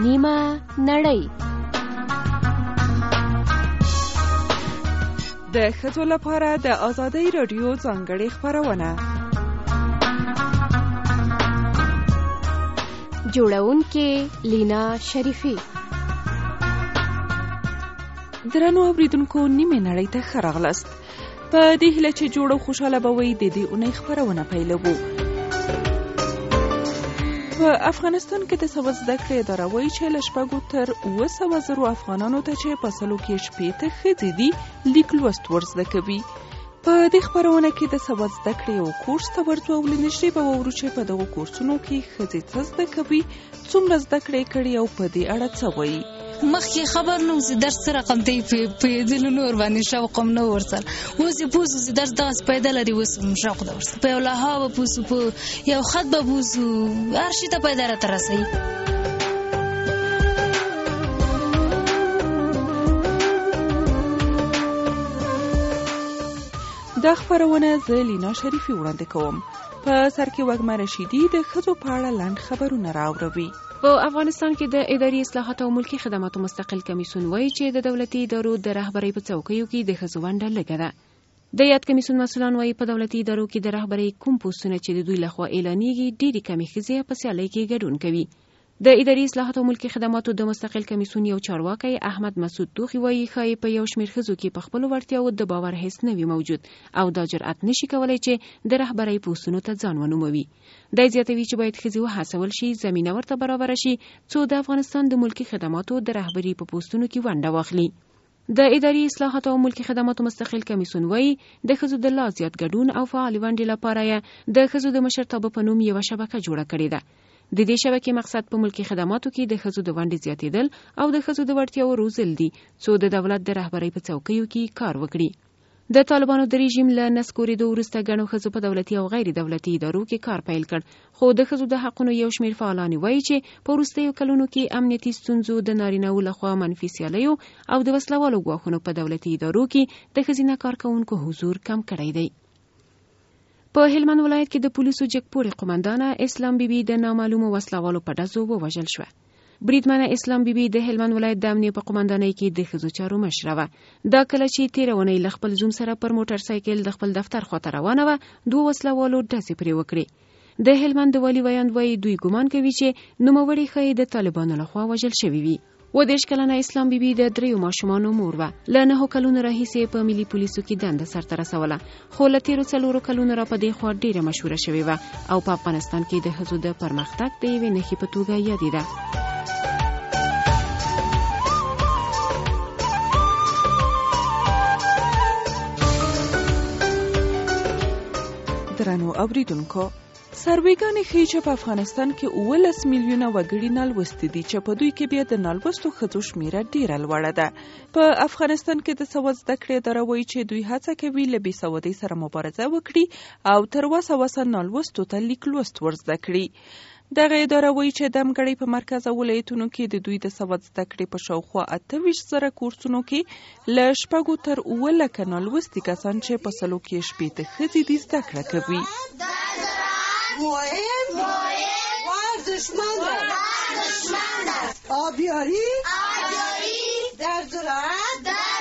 نیمه نړۍ. د ښځو لپاره د آزادۍ راډیو ځانګړې خپرونه. جوړونکې لینا شریفی. درنو اوریدونکو، نیمه نړۍ ته ښه راغلاست. په دې هیله چې جوړ او خوشاله به وئ، د دې اونۍ خپرونه پیلوو. په افغانستان کې د سواد زده کړې اداره وایي چې له 600 تر 700,000 افغانانو ته چې په سلو کې 60 ښځې دي لیک لوست ور زده کوي. په دې خپرونه کې د سواد زده کړې یو کورس ته ورځو او له نږدې به واورو چې په دغو کورسونو کې ښځې څه زده کوي، څومره زده کړې کړي او په دې اړه څه وایي. مخکې خبر نو چې درس سره رقم دی په دې نور باندې شوق هم نه ورسره اوس یې پوسو چې درس دغه پیدا لري، اوس شوق ده ورسره په لها به پوسو په یو خط به پوسو هر شي ته پیدا راته رسوي. دا خبرونه زه لینا شریفی وړاندې کوم. په سر کې وږمه رشیدي د ښځو په اړه لنډ خبرونه راوړوي. په افغانستان کې د اداري اصلاحاتو او ملکي خدماتو مستقل کمیسیون وایي چې د دولتي ادارو د رهبرۍ په څوکیو کې د ښځو ونډه لږه ده. د یاد کمیسیون مسؤلان وایي په دولتي ادارو کې د رهبرۍ کوم پوسټونه چې د دوی لخوا اعلانېږي ډېرې کمې ښځې په سیالۍ کې ګډون کوي. د اداري اصلاحاتو او ملکي خدماتو د مستقل کمیسیون یو چارواکي احمد مسعود توخی وایي ښایي په یو شمېر ښځو کې په خپلو وړتیاو د باور حس نه وي موجود او دا جرأت نشي کولی چې د رهبرۍ پوسټونو ته ځان ونوموي. دی زیاتوي چې باید ښځې وهڅول شي زمینه ورته برابره شي څو د افغانستان د ملکي خدماتو د رهبرۍ په پوسټونو کې ونډه واخلي. د اداري اصلاحاتو او ملکي خدماتو مستقل کمیسیون وایي د ښځو د لا زیات ګډون او فعالې ونډې لپاره یې د ښځو د مشرتابه په نوم یوه شبکه جوړه کړې ده. د دې شبکې مقصد په ملکي خدماتو کې د ښځو د ونډې زیاتېدل او د ښځو د وړتیاو روزل دي څو د دولت د رهبرۍ په څوکیو کې کار وکړي. د طالبانو د رژیم له نسکورېدو وروسته ګڼو ښځو په دولتي او غیر دولتي ادارو کې کار پیل کړ، خو د ښځو د حقونو یو شمېر فعالان وایي چې په وروستیو کلونو کې امنیتي ستونزو د نارینه‌وو لخوا منفي سیالیو او د وسلوالو ګواښونو په دولتي ادارو کې د ښځینه کارکوونکو حضور کم کړی دی. په هلمند ولایت کې د پولیسو جګپوړې قومندانه اسلام بیبي د نامعلومو وسلوالو په ډزو ووژل شوه. بریدمنه اسلام بیبي د هلمند ولایت د امنیه په قومندانۍ کې د ښځو چارو مشره وه. دا کله چې تېره اونۍ له خپل زوم سره پر موټر سایکل د خپل دفتر خواته روانه وه، 2 وسلوالو ډزې پرې وکړې. د هلمند د والي ویاند وایي دوی ګمان کوي چې نوموړې ښایي د طالبانو لخوا وژل شوې وي. 30 کلنه اسلام بیبي د 3 ماشومانو مور وه. له 9 کلونو راهیسې په ملي پولیسو کې دنده سرته رسوله، خو له تېرو 4 کلونو را په دې خوا ډېره مشهوره شوې وه او په افغانستان کې د ښځو د پرمختګ د یوې نښې په توګه یادېده. درنو اوریدونکو، سروېګانې ښیي چې په افغانستان کې 11 میلیونه وګړي نالوستي دي چې په دوی کې بیا د نالوستو ښځو شمېره ډېره لوړه ده. په افغانستان کې د سواد زده کړې اداره وایي چې دوی هڅه کوي له بې سوادۍ سره مبارزه وکړي او تر وسه نالوستو ته لیک لوست ور زده کړي. دغه اداره وایي چې د همګړۍ په مرکز او ولایتونو کې د دوی د سواد زده کړې په شاوخوا 28,000 کورسونو کې له 600 تر 7 لکه نالوستي کسان چې په سلو کې 60 ښځې دي زده کړه کوي. آبیاری در زراعت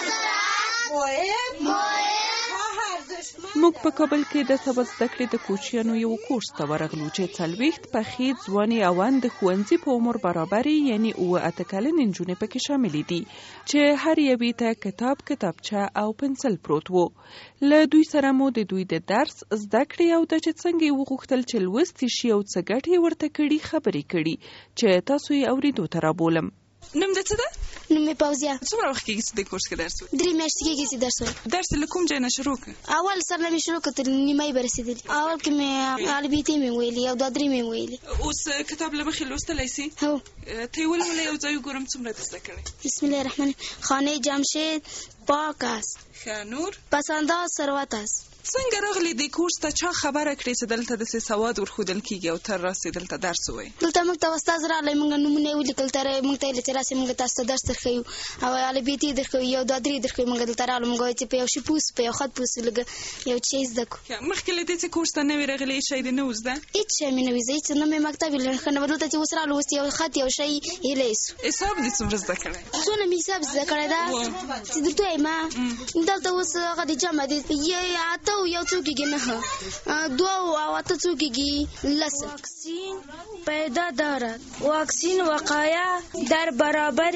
موږ په کابل کې د سواد زده کړې د کوچیانو یو کورس ته ورغلو چې 40 پخې ځوانې او د ښوونځي په عمر برابرې یعنی 8 کلنې نجونې پکې شاملې دي چې هر یوې ته کتاب، کتابچه او پنسل پروت وو. له دوی سره مو د دوی د درس زده کړې او د چې څنګه یې وغوښتل چې لوستي شي او څه ګټې ورته کړي خبرې کړي چې تاسو یې اورېدو ته رابولم. نوم دې څه ده؟ نوم مې فوزیه. څومره وخت کېږي چې د کورس کې درس وایي؟ 3 میاشتې کېږي چې درس وایم. درس له کوم ځای نه شروع کړ؟ اول سر نه مې شروع کړ تر نیمایي به رسېدلي. اول کې مې البیتې مې ویلي او 2-3 مې ویلي. اوس کتاب له مخې لوستلی سي؟ هو. ته یې ولوله یو ځای وګورم څومره دې زده کړی؟ بسم الله الرحمن الرحیم. خانه جمشید پاک است. ښه، نور؟ پسنداز ثروت است. څنګه راغلی دې کورس ته؟ چا خبره کړې چې دلته داسې سواد ورښودل کېږي او ته راسې دلته درس ووایې؟ دلته موږ ته استاد راغلی، موږ نومونه یې ولیکل، موږ ته ویل چې راسئ موږ تاسو ته درس درښیو او الفبې درښیو، 1 2 3 درښیو. موږ دلته راغلو، موږ وایي چې په یو شي پوه سو، په یو خط پوه سو، لږ یو څه یې زده کړو. مخکې له دې چې کورس ته نه وې راغلې هېڅ شی دې نه و زده؟ هېڅ شی مې نه وي زده، هېڅ نه مې مکتب ویل ښه نه. دلته چې اوس راغلو، اوس یو خط یو شی هیلی سو. حساب دې څومره زده کړی؟ څونه مې حساب زده کړی ده چې درته وایم. دلته اوس هغه د جمع دی، 8 او 1 څو کېږي 9، 2 او 8 څو کېږي 10. واکسین پیدا دارد. واکسین وقایع در برابر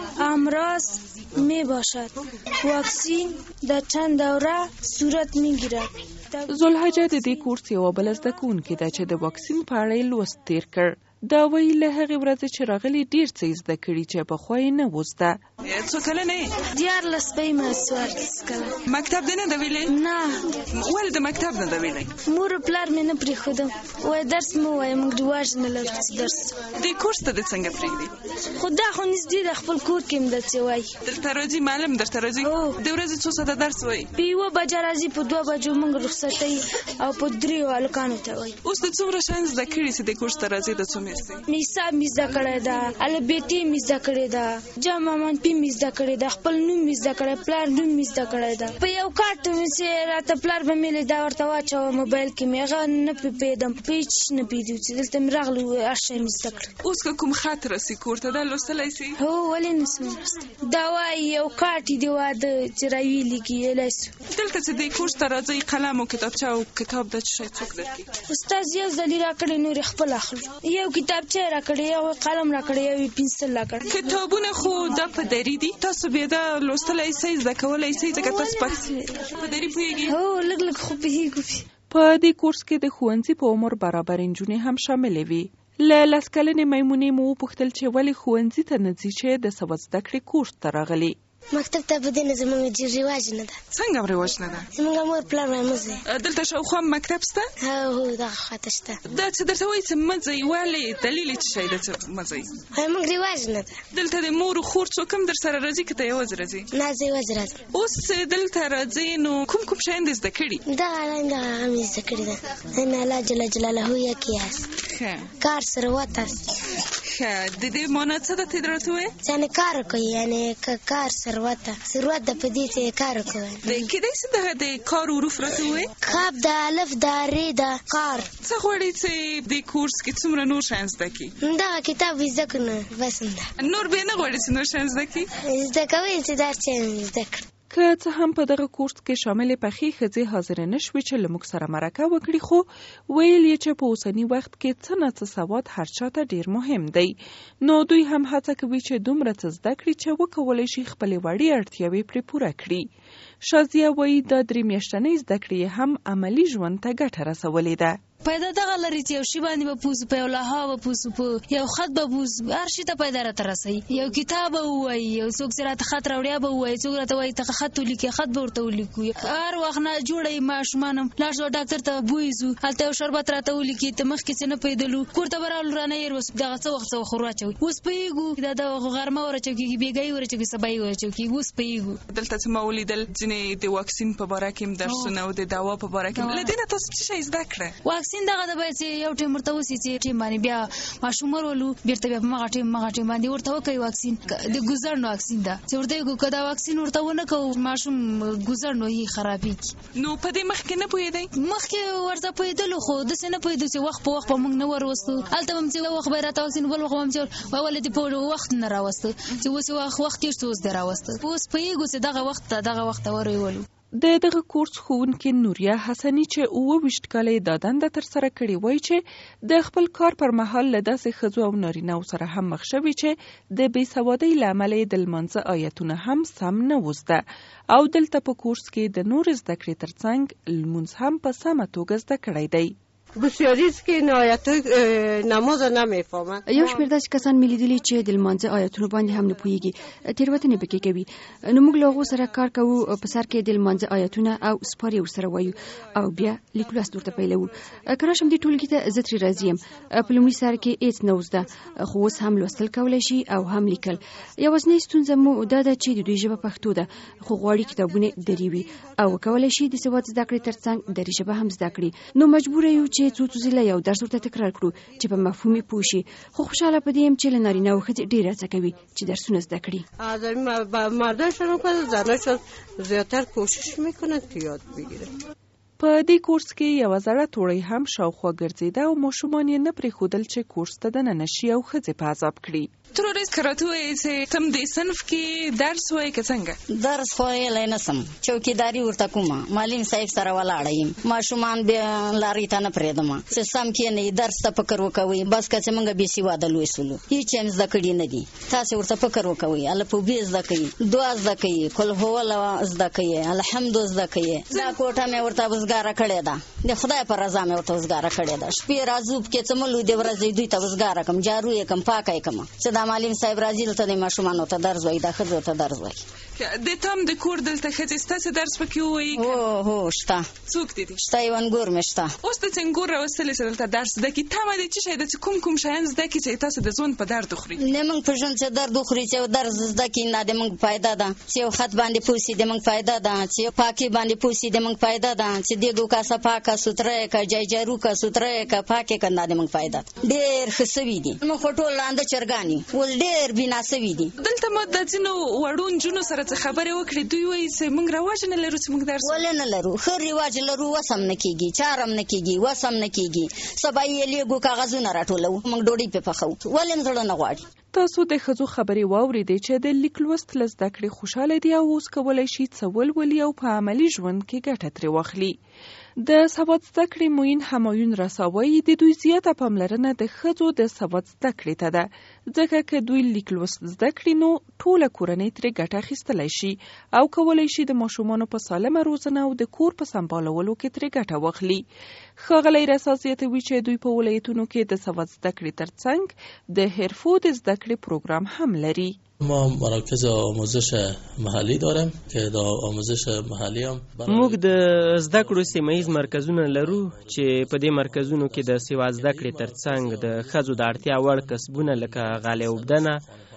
امراض می باشد. واکسین در چند دوره صورت می گیرد. ذوالحجه د دې کورس یوه بله زده کوونکې ده چې د واکسین په اړه یې لوست تیر کړ. دا وایي له هغې ورځې چې راغلي ډېر څه یې زده کړي چې پخوا یې نه و زده. څو کلنه یې؟ 14 به یم. 14 کلن. مکتب دې نه ده ویلی؟ نه. ولې د مکتب نه ده ویلی؟ مور و پلار مې نه پرېښودم، وایي درس مه وایه، موږ رواج نه لرو چې درس. دې کورس ته دې څنګه پرېږدي؟ خو دا خو نږدې ده، خپل کور کې م داسې وایي. دلته راځي معلم درته راځي؟ د ورځې څو ساعته درس وایي؟ په 1 بجه راځي، په 2 بجو موږ رخصتۍ او په 3 هلکانو ته وایي. اوس د څومره شیان زده کړي چې دې کورس ته راځي؟ د څو میاشتې؟ حساب مې زده کړی ده، الفبې مې زده کړې ده، جمع منفي مې زده کړې ده، خپل نوم مې زده کړی، پلار نوم مې زده کړی ده. په یو کارت مې چې راته پلار به مې لیدا ورته واچوه موبایل کې مې، هغه نه پوهېدم، په هېڅ نه پوهېدو چې دلته مې راغلو هر شی مې زده کړی. اوس که کوم خط راسي کور ته، دا لوستلی سي؟ هو، ولې نه سم لوستلی؟ دا وایي یو کارت یې د واده چې راویلي کېدلی سو. دلته چې دې کورس ته راځئ قلم او کتابچه او کتاب دا څه شی څوک درکړي؟ استاد یو ځلي راکړی، نور یې خپل اخلو. یو کتابچه یې راکړی، یو قلم راکړی، یو پنسل راکړی. کتابونه خو دا په دري دي، تاسو بیا دا لوستلی سئ، زده کولی سئ، ځکه تاسو په دري پوهېږئ؟ هو، لږ لږ خو پوهېږو. په دې کورس کې د ښوونځي په عمر برابر نجونې هم شاملې وي. له 10 کلنې میمونې مو وپوښتل چې ولې ښوونځي ته نه ځي چې د سواد زده کړې کورس ته راغلي. مکتب ته په دې نه زموږ رواج نه ده. څنګه رواج نه ده؟ زموږ مور پلار وایي مه ځئ. دلته شاوخوا مکتب شته؟ هو، دغه خواته شته. دا چې درته وایي چې مه ځئ، ولې دلیل یې څه شی ده چې مه ځئ؟ وایي موږ رواج نه ده. دلته د مور و خور څوک هم در سره راځي که ته یوازې راځې؟ نه، زه یوازې راځم. اوس دلته راځې نو کوم شیان دې زده کړي؟ دغه هغه مې زده کړي ده. ان الله جل جلاله یکی است، کار ثروت است. ښه، د دې معنا څه ده؟ ته یې راته ووایې. یعنې کار کوي، یعنې کار ثروت ده، ثروت ده په دې چې کار کوي. کېدای شي دغه د کار حروف راته ووایې؟ کاف ده، الف ده، ر ده، کار. څه غواړې چې دې کورس کې څومره نور شیان زده کړي؟ دغه کتاب یې زده کړو، بس همدا. نور بیا نه غواړې چې نور شیان زده کړي؟ زده کوئ چې دا څه یې زده کړو. که څه هم په دغه کورس کې شاملې پخې ښځې حاضرې نه شوې چې له موږ سره مرکه وکړي، خو ویل یې چې په اوسني وخت کې څه نه څه سواد هر چا ته ډېر مهم دی. نو دوی هم هڅه کوي چې دومره څه زده کړي چې وکولی شي خپلې وړې اړتیاوې پرې پوره کړي. شازیه وایي دا 3 میاشتنۍ زده کړې هم عملي ژوند ته ګټه رسولې ده. پیدا دغه لري چې یو شی باندې به پوسو، په یو لوحه به پوسو، په یو خط به پوسو، هر شي ته پیدا راته رسوي. یو کتاب به ووایي، یو څوک چې راته خط راوړیا به ووایي، څوک راته وایي ته خط ولیکې، خط به ورته ولیکو. هر وخت نه جوړه یې ماشومان هم لاړ شو ډاکټر ته بویځو، هلته یو شربت راته ولیکي، ته مخکې چې نه پوهېدلو کور ته به راغلو رانه یې دغه څه وخت ور واچوي. اوس پوهېږو دا د غرمه ور اچول کېږي، بېګایي ور اچول کېږي، سبایي ور اچول کېږي. اوس پوهېږو. دلته چې ما ولیدل ځینې د واکسین په باره کې هم درسونه او د دوا په باره کې هم. له دې نه تاسو څه شی زده کړه؟ واکسین دغه د باید یو ټیم ورته وسي چې ټیم باندې بیا ماشوم ورولو، بیرته بیا مغه ټیم باندې ورته وکړي. واکسین د ګوزړ نو واکسین ده چې ورته یو کدا واکسین ورته ونه کوو، ماشوم ګوزړ نو یې خرابېږي. نو په دې مخکې نه پوهېدئ؟ مخکې ورته پوهېدلو، خو داسې نه پوهېدو چې وخت په وخت به موږ نه وروستو. هلته به م چې وخت به یې راته واکسین، بل وخت به م چې ولې دې په وخت نه راوسته چې اوس وخت تېر شو، اوس دې راوسته. اوس پوهېږو چې دغه وخت ته ورولو. د دغه کورس ښوونکې نوریا حسني چې 28 کاله یې دا دنده ترسره کړې وایي چې د خپل کار پر مهال له داسې ښځو او نارینه‌و سره هم مخ شوي چې د بې سوادۍ له امله یې د لمانځه آیتونه هم سم نه و زده، او دلته په کورس کې د نورې زده کړې ترڅنګ لمونځ هم په سمه توګه زده کړی دی. بسیاری است که این آیت نماز نمیفهمن. یو شمېر داسې کسان مې لیدلي چې د لمانځه آیتونو باندې هم نه پوهېږي، تېروتنې پکې کوي. نو موږ له هغو سره کار کوو، په سر کې د لمانځه آیتونه او سپارې ورسره وایو او بیا لیک لوست ورته پیلوو. که راشم دې ټولګي ته زه ترې راضي یم. په لومړي سر کې هېڅ نه زده، خو اوس هم لوستل کولی شي او هم لیکل. یوازینۍ ستونزه مو دا ده چې د دوی ژبه پښتو ده، خو غواړي کتابونه دري وي او کولی شي د سواد زده کړې ترڅنګ دري ژبه هم زده کړي. نو مجبوره یو چې څو ځله یو درس ورته تکرار کړو چې په مفهوم یې پوه شي. خو خوشحاله په دې یم چې له نارینه او ښځې ډېره هڅه کوي چې درسونه زده کړي. مرداشون هم که زناشون زیاتر کوشش میکنن که یاد بگیرن. په دې کورس کې یوه زړه توړۍ هم شاوخوا ګرځېده او ماشومان یې نه پرېښودل چې کورس ته دننه شي او ښځې په عذاب کړي. تروريز کراته وایي چې تم دې صنف کې درس وایي که څنګه؟ درس خو یې نسم، چوکیداری ورته کومه، معلم صاحب سره ولاړه یم، ماشومان بیا لارې ته نه پرېږدم چې سم کښېنئ درس ته فکر وکوئ. بس که چې موږ بې سواده لوی سولو، هېڅ یې هم زده کړي نه دي. تاسې ورته فکر وکوئ، الفبې زده کوي، دعا زده کوي، قل هو الله زده کوي، الحمد زده کوي. دا کوټه مې ورته وزګاره کړې ده، د خدای په رضا مې ورته وزګاره کړې ده. شپې راځو پکې څه ملو د ورځې دوی ته وزګاره کړم، جارو یې کړم، پاکه یې کړم چې دا معلم صاحب راځي دلته د ماشومانو ته درس وایي، دا ښځو ته درس وایي. د تم د کور دلته ښځې ستاسې درس پکې ووایي؟ هو شته. څوک دي؟ شته، یو انګور مې شته. اوس د انګور راوستلې چې دلته درس زده کړي، تمه دې څه شی ده چې کوم شیان زده کړي چې تاسو د ژوند په درد وخوري؟ نه موږ په ژوند چې درد وخوري چې درس زده کړي نه د موږ فایده ده، چې یو خط باندې پوسي د موږ فایده ده، چې پاکي باندې پوسي د موږ فایده ده، چې دیګو کاسه پاکه سوتره کا جایجارو کا سوتره کا پاکه کنده د موږ فایده. ډېر ښه سوي دي، موږ ټول لاندې چرګاني ول ډېر بنا سوي دي. دلته مو د ځینو وړو نجونو سره څه خبرې وکړې، دوی وایي چې موږ رواج نه لرو چې موږ درس ولې نه لرو. ښه رواج لرو، وسم نه کېږي، چارم نه کېږي، وسم نه کېږي. سبا یې لیږو کاغذونه راټولو، موږ ډوډۍ پې پخوو، ولې زړه نه غواړي. تاسو د ښځو خبرې واورېدې چې د لیک لوست له زده کړې خوشحاله دي او اوس کولی شي څه ولولي او په عملي ژوند کې ګټه ترې واخلي. د سواد زده کړې معین همایون رسا وایي د دوی زیاته پاملرنه د ښځو د سواد زده کړې ته ده، ځکه که دوی لیک لوست زده کړي نو ټوله کورنۍ ترې ګټه اخیستلی شي او کولی شي د ماشومانو په سالمه روزنه او د کور په سمبالولو کې ترې ګټه واخلي. ښاغلی رسا زیاتوي چې دوی په ولایتونو کې د سواد زده کړې ترڅنګ د حرفو د زده کړې پروګرام هم لري. ما مراکز آموزش محلی داریم که د آموزش محلی هم موږ د زده کړو سیمه‌ایز مرکزونه لرو چې په دې مرکزونو کې د سواد زده کړې ترڅنګ د ښځو د اړتیا وړ کسبونه لکه غالۍ اوبدنه،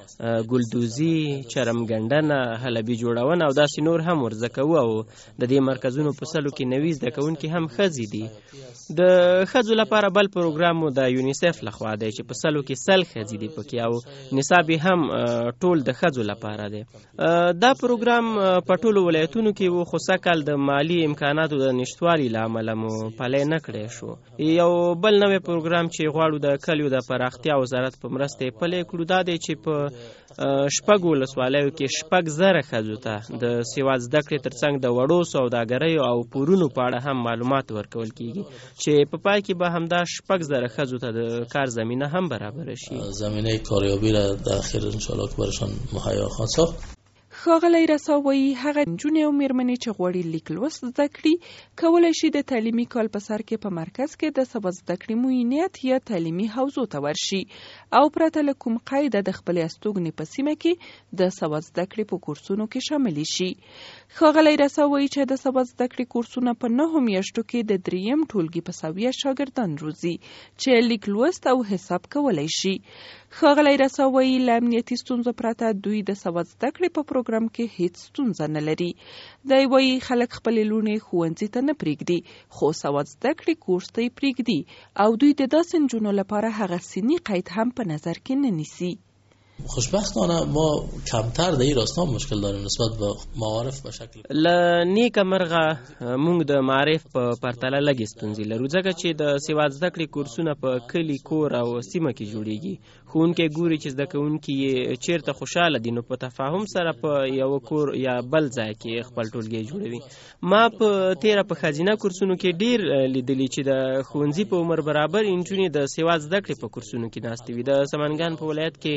ګلدوزي، چرمګنډنه، حلبي جوړونه او داسې نور هم ورزده کوو. او د دې مرکزونو په سلو کې 90 زده کوونکي هم ښځې دي. د ښځو لپاره بل پروګرام مو د یونیسف لخوا دی چې په سلو کې 100 ښځې دي پکې او نصاب هم ټول د ښځو لپاره دی. دا پروګرام په ټولو ولایتونو کې و، خو سږکال د مالی امکاناتو د نشتوالي له امله مو پلی نه کړی شو. یو بل نوی پروګرام چې غواړو د کلیو د پراختیا وزارت په مرسته یې پلی کړو دا دی چې په شپږو ولسوالیو کې 6,000 ښځو ته د سواد زده کړې ترڅنګ د وړو سوداګریو او پورونو په اړه هم معلومات ورکول کیږي چې په پای کې به همدا 6,000 ښځو ته د کار زمینه هم برابر شي. زمینه کاریابی را در اخر ان شاء الله که برشان مهیا خواهد ساخت. ښاغلی رسا وایي هغه نجونې او میرمنې چې غواړي لیک لوست زده کړي کولی شي د تعلیمي کال په سر کې په مرکز کې د سواد زده کړې معینیت یا تعلیمي حوزو ته ورشي او پرته له کوم قیده د خپلې استوګنې په سیمه کې د سواد زده کړې په کورسونو کې شاملې شي. ښاغلی رسا وایي چې د سواد زده کړې کورسونه په 9 میاشتو کې د 3یم ټولګي په سویه شاګردان روزي چې لیک لوست او حساب کولی شي. ښاغلی رسا وایي له امنیتي ستونزو پرته دوی د سواد زده کړې په پروګرام کې هیڅ ستونزه نه لري. دی وایي خلک خپلې لوڼې ښوونځي ته نه پرېږدي خو سواد زده کړې کورس ته یې پرېږدي او دوی د داسې نجونو لپاره هغه سني قید هم په نظر کې نه نیسي. خوشبختانه ما کمتر در این راستا مشکل داریم نسبت به معارف به شکل نیکه مرغه موږ د معارف په پرتله لږې ستونزې لرو ځکه چې د سواد زده کړې کورسونه په کلي، کور او سیمه کې جوړیږي. ښوونکی ګوري چې زده کوونکي یې چیرته خوشحاله دي نو په تفاهم سره په یو کور یا بل ځای کې خپل ټولګی جوړوي. ما په تیره په ښځینه کورسونو کې ډیر لیدلی چې د ښوونځي په عمر برابر نجونې د سواد زده کړې په کورسونو کې ناستې وي. د سمنګان په ولایت کې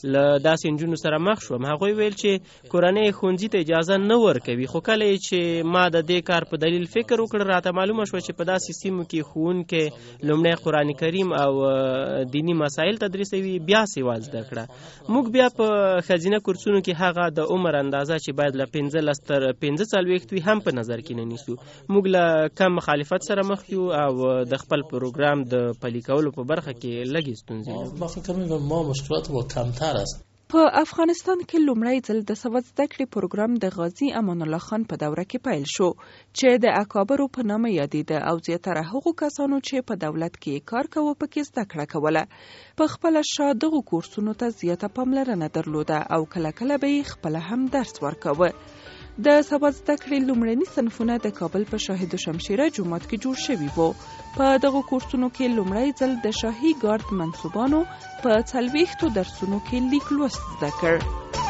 له داسې نجونو سره مخ شوم. هغوی ویل چې کورنۍ ښوونځي ته اجازه نه ورکوي، خو کله چې ما د دې کار په دلیل فکر وکړ راته معلومه شوه چې په داسې سیمو کې ښوونکی لومړی قرآن کریم او دینی مسایل تدریسوي، بیا سوال زده کړه. موږ بیا په ښځینه کورسونو کې هغه د عمر اندازه چې باید له 15 تر 45 وي هم په نظر کې نه نیسو. موږ له کم مخالفت سره مخ یو او د خپل پروګرام د پلي کولو په برخه کې لږې ستونزې لرو. ما فکر می‌کنم ما مشکلات با کمتر است. په افغانستان کې لومړی ځل د سواد زده کړې پروګرام د غازي امان الله خان په دوره کې پیل شو چې د اکابرو په نامه یادېده او زیاتره هغو کسانو چې په دولت کې کار کوه پکې زده کړه کوله. په خپله شا دغو کورسونو ته زیاته پاملرنه درلوده او کله کله به یې خپله هم درس ورکوه. د سواد زده کړې لومړني صنفونه د کابل په شاهد و شمشیره جومات کې جوړ شوي وو. په دغو کورسونو کې لومړی ځل د شاهي ګارد منصوبانو په 40 درسونو کې لیک لوست زده کړ.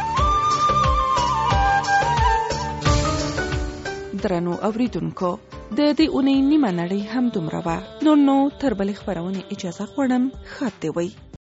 درنو اوریدونکو، د دې اونۍ نیمه نړۍ هم دومره وه. نو تر بلې خپرونې اجازه غواړم. ښاد دې وي.